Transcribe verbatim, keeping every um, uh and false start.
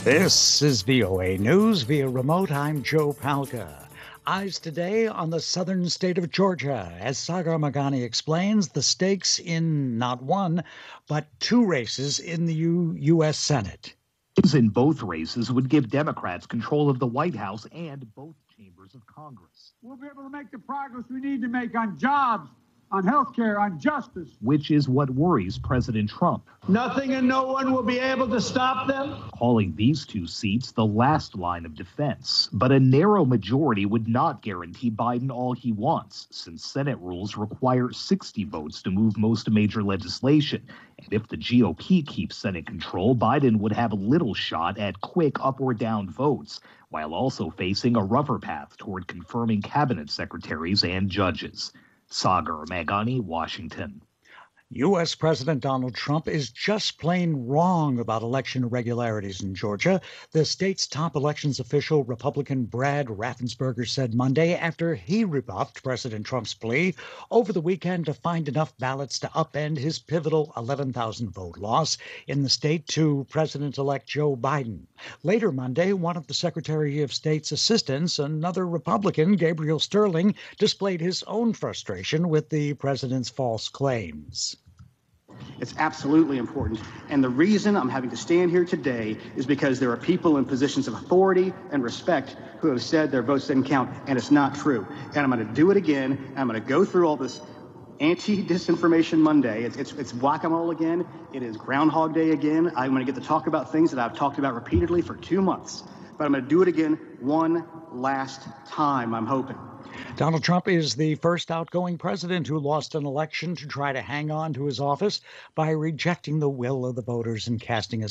This is V O A News via remote. I'm Joe Palca. Eyes today on the southern state of Georgia. As Sagar Magani explains, the stakes in not one, but two races in the U- U.S. Senate. In both races would give Democrats control of the White House and both chambers of Congress. We'll be able to make the progress we need to make on jobs, on health care, on justice. Which is what worries President Trump. Nothing and no one will be able to stop them. Calling these two seats the last line of defense. But a narrow majority would not guarantee Biden all he wants, since Senate rules require sixty votes to move most major legislation. And if the G O P keeps Senate control, Biden would have little shot at quick up or down votes, while also facing a rougher path toward confirming cabinet secretaries and judges. Sagar Magani, Washington. U S. President Donald Trump is just plain wrong about election irregularities in Georgia. The state's top elections official, Republican Brad Raffensperger, said Monday after he rebuffed President Trump's plea over the weekend to find enough ballots to upend his pivotal eleven thousand vote loss in the state to President-elect Joe Biden. Later Monday, one of the Secretary of State's assistants, another Republican, Gabriel Sterling, displayed his own frustration with the president's false claims. It's absolutely important. And the reason I'm having to stand here today is because there are people in positions of authority and respect who have said their votes didn't count, and it's not true. And I'm going to do it again. And I'm going to go through all this anti-disinformation Monday. It's, it's, it's whack-a-mole again. It is Groundhog Day again. I'm going to get to talk about things that I've talked about repeatedly for two months. But I'm going to do it again one last time, I'm hoping. Donald Trump is the first outgoing president who lost an election to try to hang on to his office by rejecting the will of the voters and casting a